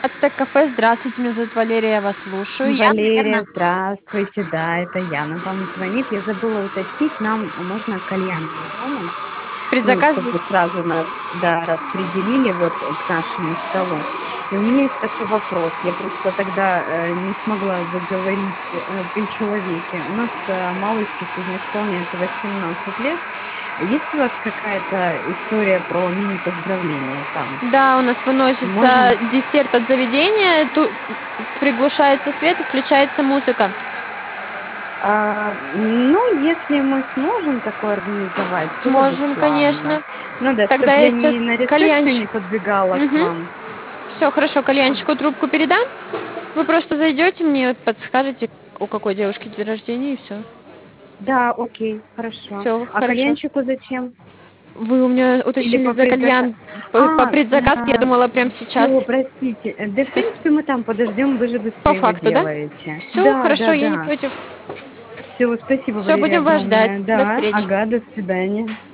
Ацтек кафе, здравствуйте, меня зовут Валерия, я вас слушаю. Яна, Валерия, верно? здравствуйте. Да, это Яна вам звонит. Я забыла уточнить, нам можно кальян в дома? Ну, Предзаказ чтобы сразу нас, да, распределили вот к нашему столу. И у меня есть такой вопрос. Я просто тогда не смогла договорить при человеке. У нас малышке сегодня исполняется 18 лет. Есть у вас какая-то история про мини-поздравления там? Да, у нас выносится Можем? десерт от заведения, тут приглушается свет и включается музыка. Ну, если мы сможем такое организовать, было бы Можем, конечно. славно. Ну да, Тогда чтобы я я сейчас не на рецепцию кальянчик. не подбегала к Угу. вам. Все, хорошо, кальянчику трубку передам. Вы просто зайдете мне, подскажете, у какой девушки день рождения, и все. Да, окей, хорошо. Все, А хорошо. кальянчику зачем? Вы у меня Или уточнили по за предзаказу? кальян по предзаказке, я думала прям сейчас. Все, простите. Да, в принципе, мы там подождем, вы же По быстрее его факту, да? делаете. Все, Да, хорошо, да, я не да. против. Все, спасибо, Все, Валерия, будем вас ждать. огромное. До Да, встречи. ага, до свидания.